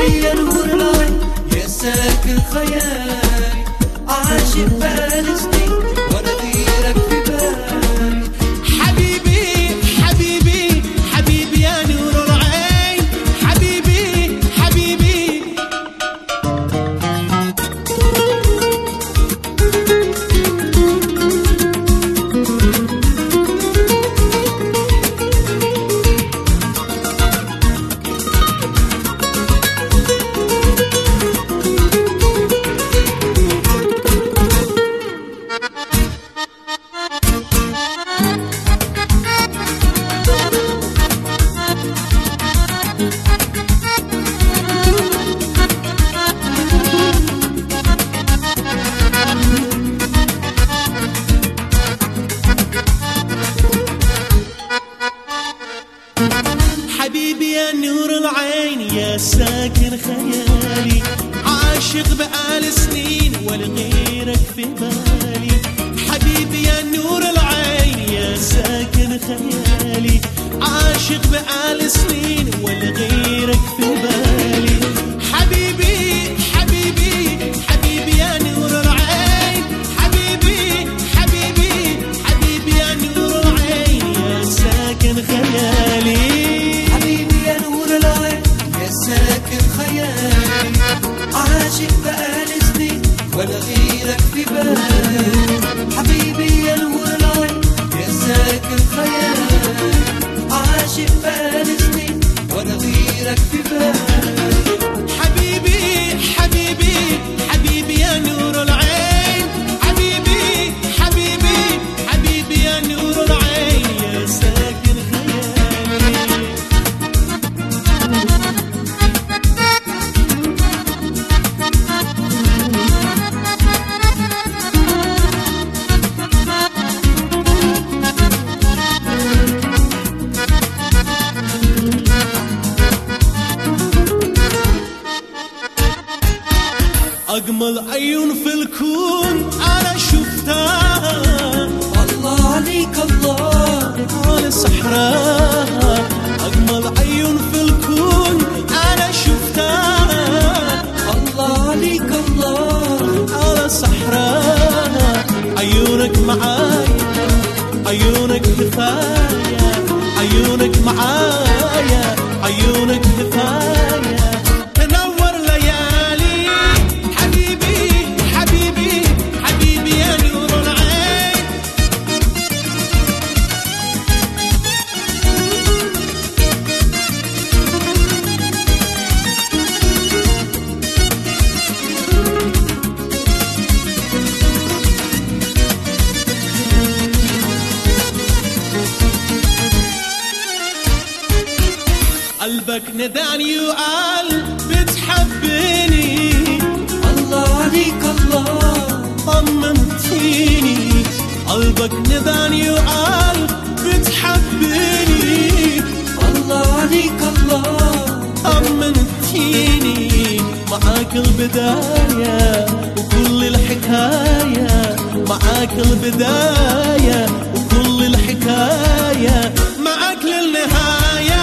حبيبي يا نور العين يا ساكن خيالي، عاشق بقالي سنين وانا غيرك في بالي. حبيبي حبيبي حبيبي يا نور العين، حبيبي حبيبي. حبيبي يا نور العين يا ساكن خيالي، عاشق بقالي سنين ولا غيرك في بالي. حبيبي يا نور العين يا ساكن خيالي، عاشق بقالي سنين ولا غيرك في بالي. حبيبي حبيبي حبيبي يا نور العين، حبيبي حبيبي حبيبي يا نور العين يا ساكن خيالي. ساكن خيالي، عاشق بقالي سنين ولا غيرك في بالي. حبيبي يا نور العين يا ساكن خيالي، عاشق بقالي سنين ولا غيرك في بالي. حبيبي حبيبي حبيبي يا نور العين، حبيبي حبيبي حبيبي يا نور العين يا ساكن خيالي. أجمل عيون في الكون أنا شفتها، الله عليك الله على صحراء. أجمل عيون في الكون أنا شفتها، الله عليك الله على صحراء. عيونك معايا، عيونك كفاية، عيونك معايا، عيونك كفاية. تنور ليالي حبيبي حبيبي حبيبي يا نور العين. قلبك نداني وقال بتحبني، الله عليك الله طمنتيني. قلبك نداني وقال بتحبني، الله عليك الله طمنتيني. معاك البداية وكل الحكاية، معاك البداية وكل الحكاية، معاك للنهاية.